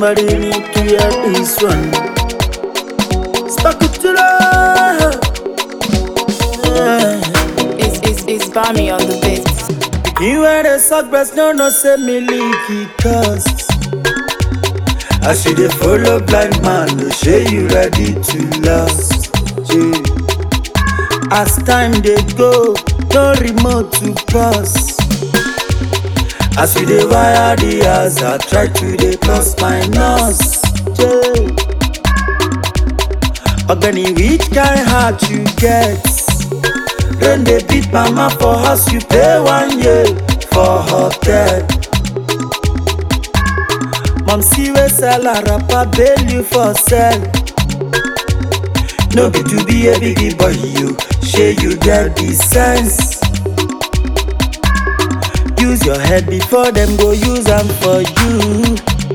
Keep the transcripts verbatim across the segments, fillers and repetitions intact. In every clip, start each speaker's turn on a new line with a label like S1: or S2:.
S1: Somebody need to hear this one. Spakutula.
S2: It's, it's, it's Bami on the beat.
S1: You wear the sock breast, no, no, say me leaky cause I see the follow blind man, no say you ready to last. Yeah. As time they go, no remote to pass. As we dey wire the house, I try to dey plus my nose. Yeah. Ogani, which kind heart you get? Then they beat mama for house, you pay one year for hotel. Mom see we sell a rapper, bail you for sell. No be to be a biggie boy, you share you get the sense. Use your head before them go use them for you.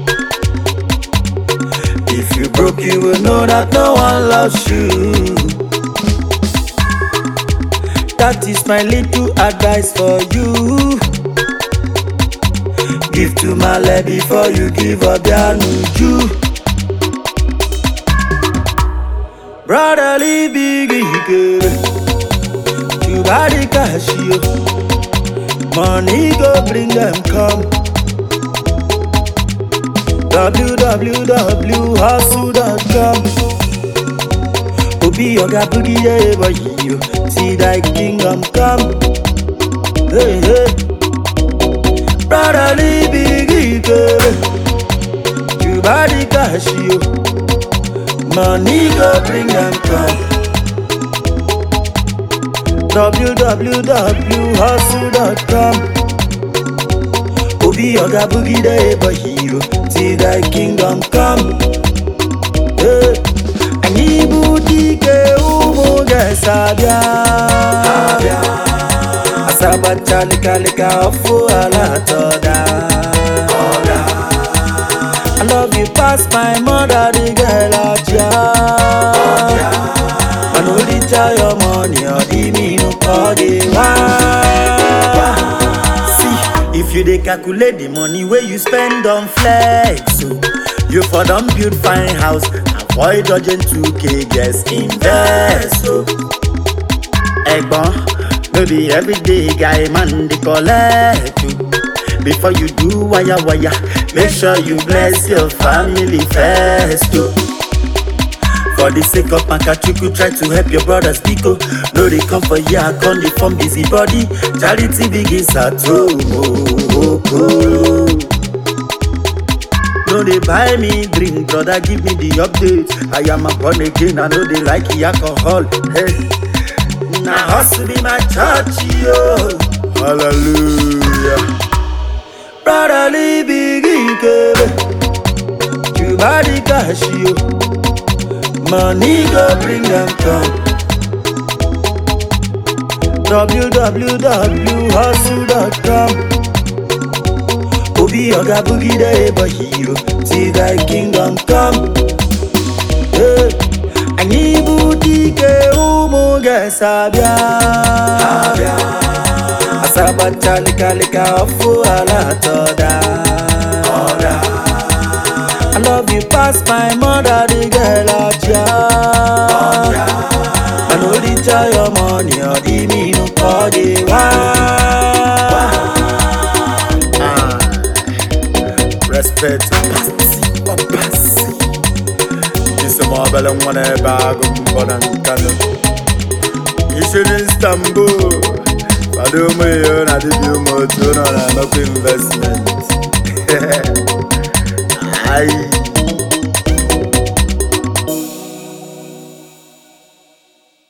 S1: If you broke, you will know that no one loves you. That is my little advice for you. Give to my leg before you give up your nuju. Brotherly biggie girl, you body cash you. Money go bring them come. w w w hustle dot com. Obi oga boogie yeah boy you. See thy kingdom come. Hey hey. Brotherly biggie girl, you body cash you. Money go bring them come. w w w hustle dot com. Obi oga boogie day boy hero. See thy kingdom come. Hey. Ani boutique umu gesabia. Asabacha lika lika ofu ala toda. I love you past my mother, the girl out ya. Man only tell your money or the me no call the one. See, if you dey calculate the money where you spend on flex, so you for don't build fine house. Avoid dodging two K, just invest. So, Egbon, maybe everyday guy man they collect you. Before you do wire wire, make sure you bless your family first too. For the sake of Makachuku, try to help your brothers Biko. No they come for ya, come they from busy body. Charity begins at home. Oh, oh, oh. No they buy me drink, brother give me the update. I am a born again, I know they like the alcohol. Hey, now hustle be my church, yo. Hallelujah. Brotherly biggie girl, you body cash you. Money go bring them come. w w w hustle dot com. Obi oga boogie day boy hero. See thy kingdom come. Hey. Ani boutique umu gesabia. Asabacha lika lika ofu ala toda. I love you past my mother, the girl out ya. Man only tell your money or the me no call the one. Ah, respect, passy, or passy. This is more bell and one bag of Bonan Kano. You should Istanbul. I do my own, I did you more to know investment. Aye.